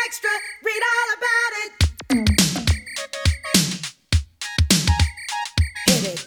extra, read all about it. Hit it.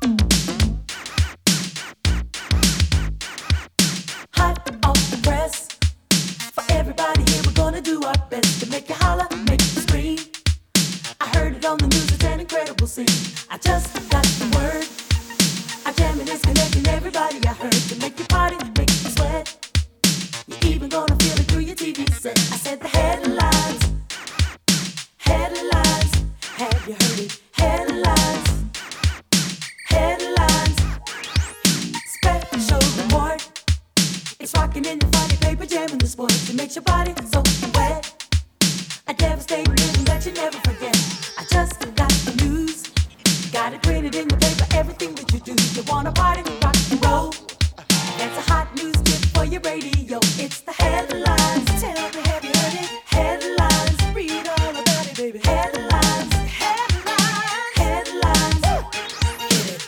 Hot off the press. For everybody here, we're gonna do our best to make you holler, make you scream. I heard it on the news, it's an incredible scene. I just got the word. Our jamming is connecting everybody. I heard to make you party, make you sweat. You're even gonna feel it through your TV set. I said the headlines, headlines. Have you heard it? Headlines, headlines. Special report. It's rocking in the funny paper, jamming the sports. It makes your body so wet. A devastating rhythm that you never forget. I just got the news. Got it printed in the paper, everything that you do. You wanna party, rock and roll. That's a hot news tip for your radio. It's the headlines. Tell me, have you heard it? Headlines. Read all about it, baby. Headlines. Headlines. Headlines. Hit it.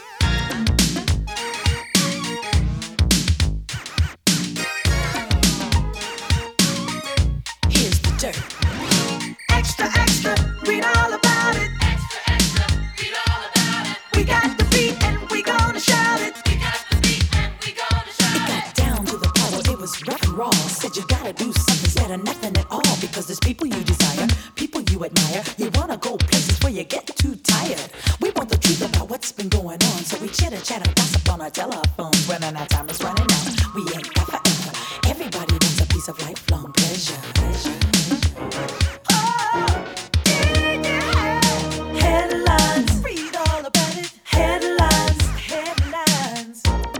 Here's the dirt. Extra, extra. Read all about it. Extra, extra. Read all about it. We got the beat and we gonna shout it. We got the beat and we gonna shout it. It got down to the power, it was rough and raw. Said you gotta do something, said or nothing at all. Because there's people you desire, people you admire. You wanna go places where you get too tired. We want the truth about what's been going on. So we chitter chatter, gossip on our telephones. When our time is running out, we ain't got forever. Everybody wants a piece of lifelong pleasure. Headlines. Read all about it. Headlines. Headlines.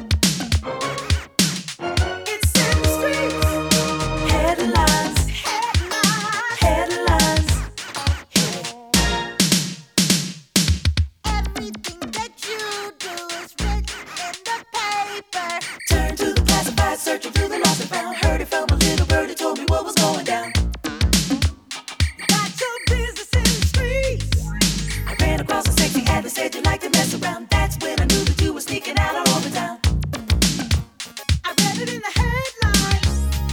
It's in the streets. Headlines. Headlines. Headlines. Hit it. Everything that you do is written in the paper. Turn to the classified, searching through the lost and found. Heard it from a little bird who told me what was going down. Got your business in the streets. I ran across a sexy ad that said you like to mess around. That's when I knew that you were sneaking out all over town. I read it in the headlines.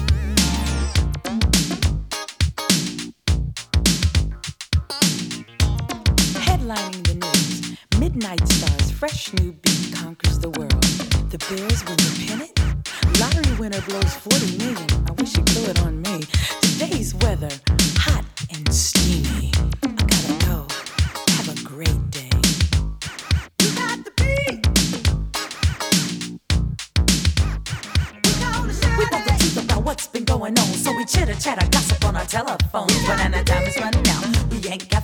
Headlining the news. Midnight Stars, fresh new beat conquers the world. The Bears win the pennant. Lottery winner blows 40 million. I wish you blew it on me. Today's weather, hot and steamy. I gotta go. Have a great day. You got the beat. We want the truth about what's been going on. So we chitter chatter, gossip on our telephones. When our time is running out, we ain't got